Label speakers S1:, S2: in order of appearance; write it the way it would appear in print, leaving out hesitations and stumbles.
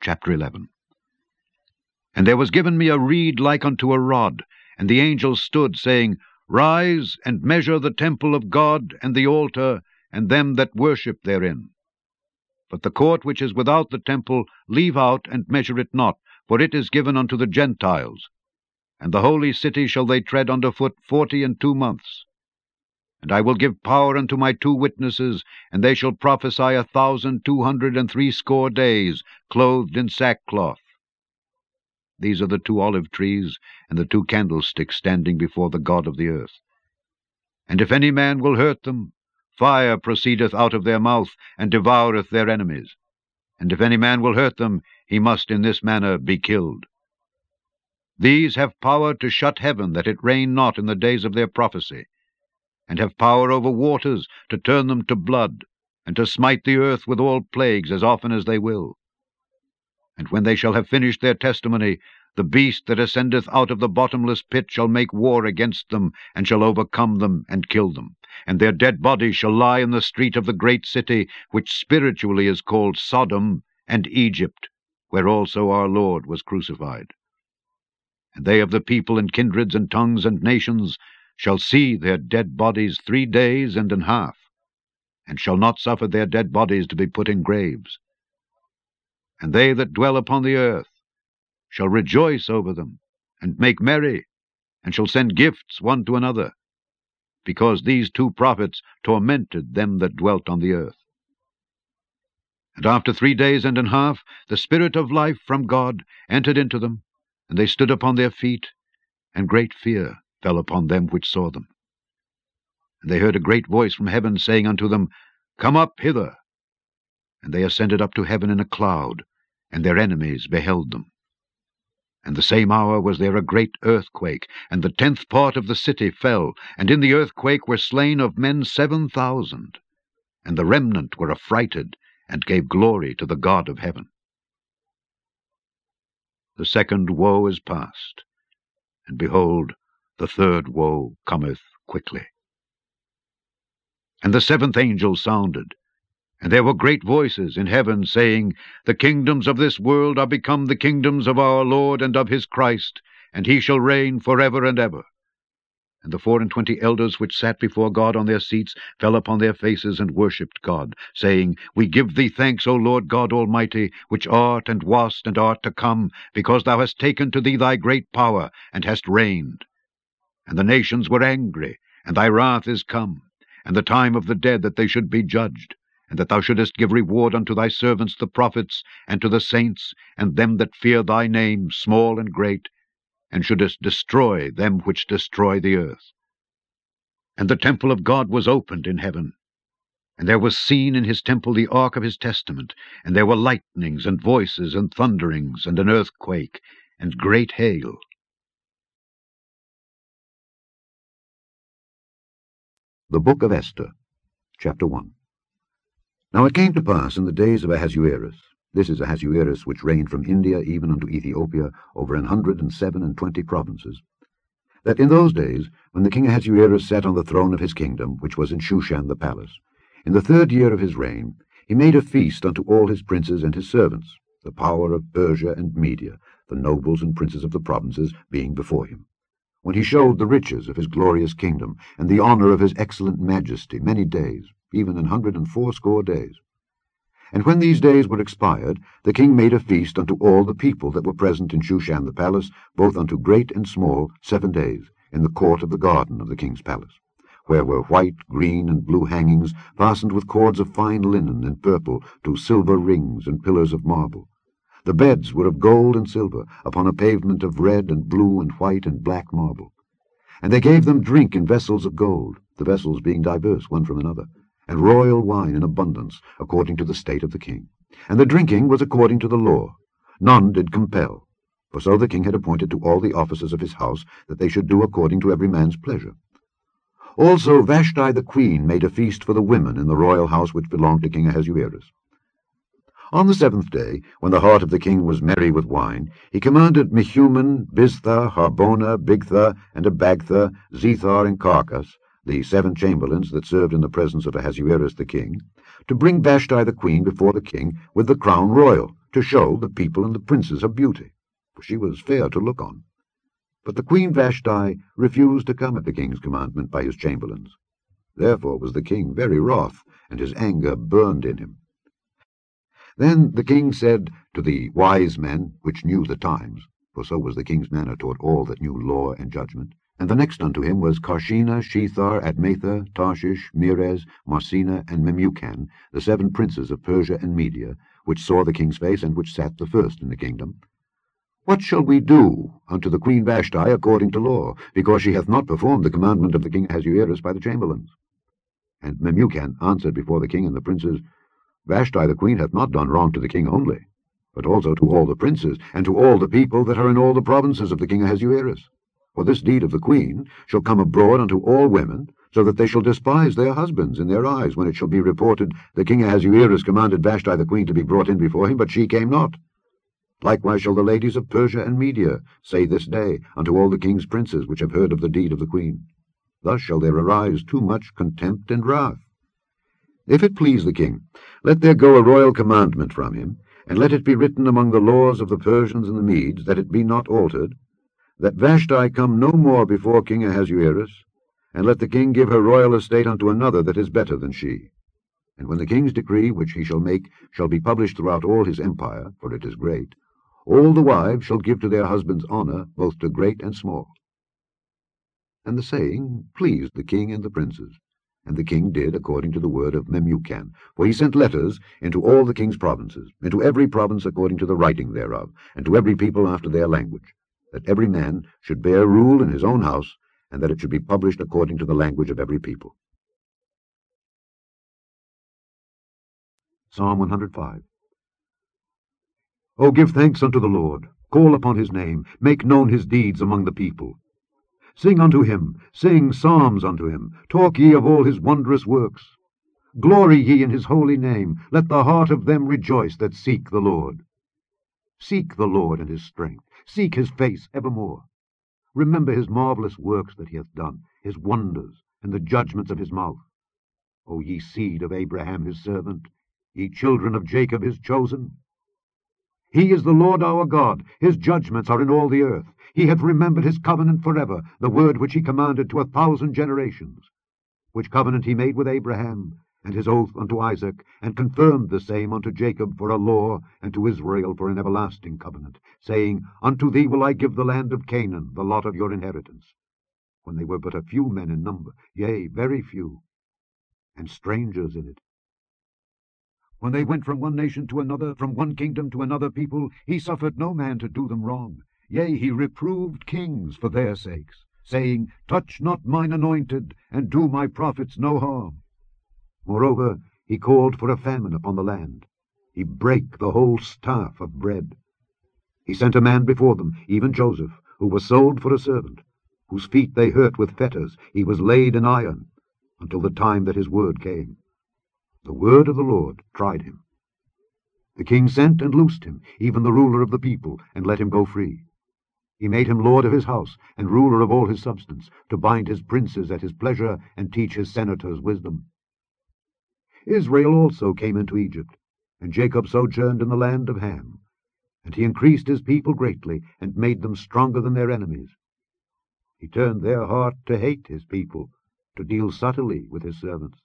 S1: Chapter 11. And there was given me a reed like unto a rod, and the angel stood, saying, Rise, and measure the temple of God, and the altar, and them that worship therein. But the court which is without the temple leave out, and measure it not, for it is given unto the Gentiles. And the holy city shall they tread under foot 42 months. And I will give power unto my 2 witnesses, and they shall prophesy 1,260 days, clothed in sackcloth. These are the 2 olive trees, and the 2 candlesticks standing before the God of the earth. And if any man will hurt them, fire proceedeth out of their mouth, and devoureth their enemies. And if any man will hurt them, he must in this manner be killed. These have power to shut heaven, that it rain not in the days of their prophecy, and have power over waters to turn them to blood, and to smite the earth with all plagues as often as they will. And when they shall have finished their testimony, the beast that ascendeth out of the bottomless pit shall make war against them, and shall overcome them, and kill them. And their dead bodies shall lie in the street of the great city, which spiritually is called Sodom and Egypt, where also our Lord was crucified. And they of the people and kindreds and tongues and nations shall see their dead bodies 3 days and an half, and shall not suffer their dead bodies to be put in graves. And they that dwell upon the earth shall rejoice over them, and make merry, and shall send gifts one to another, because these 2 prophets tormented them that dwelt on the earth. And after 3 days and an half the Spirit of life from God entered into them, and they stood upon their feet, and great fear fell upon them which saw them. And they heard a great voice from heaven saying unto them, Come up hither. And they ascended up to heaven in a cloud, and their enemies beheld them. And the same hour was there a great earthquake, and the 10th part of the city fell, and in the earthquake were slain of men 7,000. And the remnant were affrighted, and gave glory to the God of heaven. The 2nd woe is past, and behold, the 3rd woe cometh quickly. And the 7th angel sounded, and there were great voices in heaven, saying, The kingdoms of this world are become the kingdoms of our Lord and of his Christ, and he shall reign forever and ever. And the 24 elders which sat before God on their seats fell upon their faces and worshipped God, saying, We give thee thanks, O Lord God Almighty, which art and wast and art to come, because thou hast taken to thee thy great power, and hast reigned. And the nations were angry, and thy wrath is come, and the time of the dead that they should be judged, and that thou shouldest give reward unto thy servants the prophets, and to the saints, and them that fear thy name, small and great, and shouldest destroy them which destroy the earth. And the temple of God was opened in heaven, and there was seen in his temple the ark of his testament, and there were lightnings, and voices, and thunderings, and an earthquake, and great hail. The Book of Esther, Chapter 1. Now it came to pass in the days of Ahasuerus, this is Ahasuerus which reigned from India even unto Ethiopia over 127 provinces, that in those days, when the king Ahasuerus sat on the throne of his kingdom, which was in Shushan the palace, in the 3rd year of his reign, he made a feast unto all his princes and his servants, the power of Persia and Media, the nobles and princes of the provinces being before him, when he showed the riches of his glorious kingdom, and the honor of his excellent majesty many days, even 180 days. And when these days were expired, the king made a feast unto all the people that were present in Shushan the palace, both unto great and small, 7 days, in the court of the garden of the king's palace, where were white, green, and blue hangings, fastened with cords of fine linen and purple to silver rings and pillars of marble. The beds were of gold and silver, upon a pavement of red and blue and white and black marble. And they gave them drink in vessels of gold, the vessels being diverse one from another, and royal wine in abundance, according to the state of the king. And the drinking was according to the law. None did compel, for so the king had appointed to all the officers of his house, that they should do according to every man's pleasure. Also Vashti the queen made a feast for the women in the royal house which belonged to King Ahasuerus. On the 7th day, when the heart of the king was merry with wine, he commanded Mehuman, Biztha, Harbona, Bigtha, and Abagtha, Zethar, and Carcas, the 7 chamberlains that served in the presence of Ahasuerus the king, to bring Vashti the queen before the king with the crown royal,
S2: to show the people and the princes her beauty, for she was fair to look on. But the queen Vashti refused to come at the king's commandment by his chamberlains. Therefore was the king very wroth, and his anger burned in him. Then the king said to the wise men which knew the times, for so was the king's manner toward all that knew law and judgment, and the next unto him was Carshena, Shethar, Admatha, Tarshish, Meres, Marsena, and Memucan, the 7 princes of Persia and Media, which saw the king's face, and which sat the first in the kingdom. What shall we do unto the queen Vashti according to law, because she hath not performed the commandment of the king Ahasuerus by the chamberlains? And Memucan answered before the king and the princes, Vashti the queen hath not done wrong to the king only, but also to all the princes, and to all the people that are in all the provinces of the king Ahasuerus. For this deed of the queen shall come abroad unto all women, so that they shall despise their husbands in their eyes, when it shall be reported, the king Ahasuerus commanded Vashti the queen to be brought in before him, but she came not. Likewise shall the ladies of Persia and Media say this day unto all the king's princes which have heard of the deed of the queen. Thus shall there arise too much contempt and wrath. If it please the king, let there go a royal commandment from him, and let it be written among the laws of the Persians and the Medes, that it be not altered, that Vashti come no more before King Ahasuerus, and let the king give her royal estate unto another that is better than she. And when the king's decree which he shall make shall be published throughout all his empire, for it is great, all the wives shall give to their husbands honour, both to great and small. And the saying pleased the king and the princes. And the king did according to the word of Memucan, for he sent letters into all the king's provinces, into every province according to the writing thereof, and to every people after their language, that every man should bear rule in his own house, and that it should be published according to the language of every people. Psalm 105. O give thanks unto the Lord, call upon his name, make known his deeds among the people. Sing unto him, sing psalms unto him, talk ye of all his wondrous works. Glory ye in his holy name, let the heart of them rejoice that seek the Lord. Seek the Lord and his strength, seek his face evermore. Remember his marvelous works that he hath done, his wonders, and the judgments of his mouth. O ye seed of Abraham his servant, ye children of Jacob his chosen. He is the Lord our God, his judgments are in all the earth. He hath remembered his covenant forever, the word which he commanded to 1,000 generations, which covenant he made with Abraham, and his oath unto Isaac, and confirmed the same unto Jacob for a law, and to Israel for an everlasting covenant, saying, Unto thee will I give the land of Canaan, the lot of your inheritance, when they were but a few men in number, yea, very few, and strangers in it. When they went from one nation to another, from one kingdom to another people, he suffered no man to do them wrong. Yea, he reproved kings for their sakes, saying, Touch not mine anointed, and do my prophets no harm. Moreover, he called for a famine upon the land. He brake the whole staff of bread. He sent a man before them, even Joseph, who was sold for a servant, whose feet they hurt with fetters. He was laid in iron, until the time that his word came. The word of the Lord tried him. The king sent and loosed him, even the ruler of the people, and let him go free. He made him lord of his house, and ruler of all his substance, to bind his princes at his pleasure, and teach his senators wisdom. Israel also came into Egypt, and Jacob sojourned in the land of Ham. And he increased his people greatly, and made them stronger than their enemies. He turned their heart to hate his people, to deal subtly with his servants.